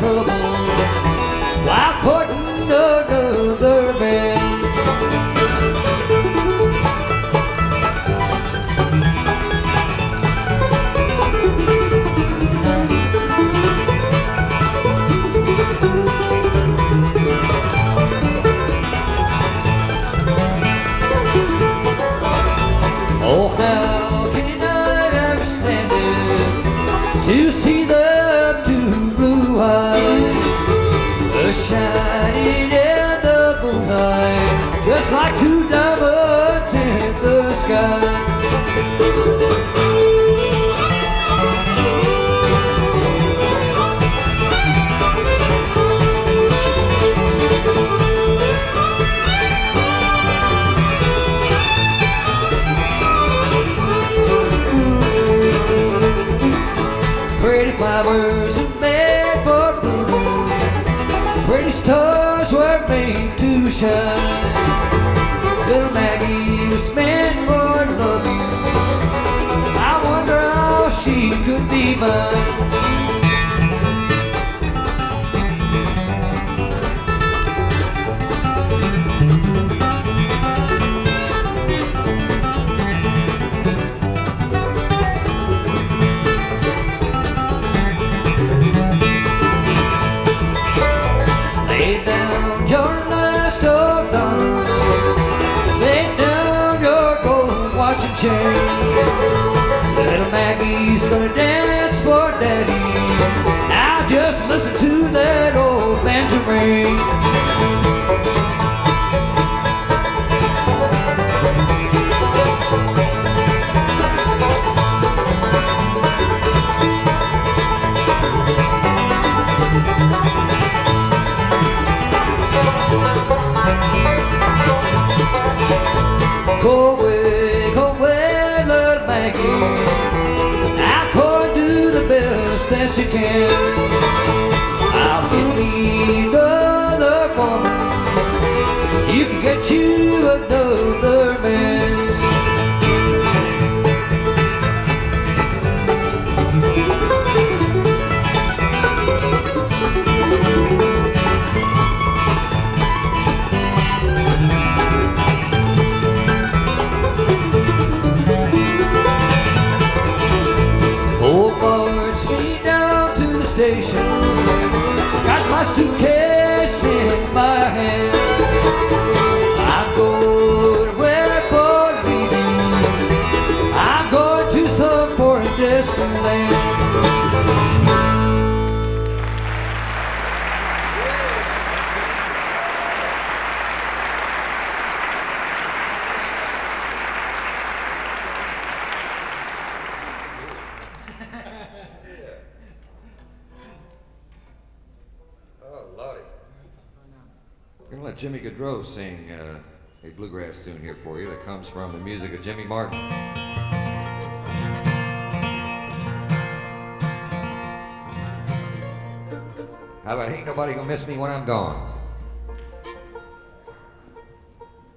trouble while courting another man. Oh, how can I ever stand it to see the two blue eyes shining in the moonlight, just like two diamonds in the sky. Pretty flowers are made for blooming, pretty stars were made to shine. Little Maggie was meant for loving, I wonder how she could be mine. Lay down your last old dollar, lay down your gold watch and chain. Little Maggie's gonna dance for Daddy, now just listen to that old banjo ring. Go away, little Maggie, I'll go do the best that she can. I'll get me another woman, you can get you another man. Old barge me down to the station, got my suitcase in my hand. I'm going where for leaving, I'm going to some foreign distant land. We're gonna let Jimmy Gaudreau sing a bluegrass tune here for you that comes from the music of Jimmy Martin. How about Ain't Nobody Gonna Miss Me When I'm Gone?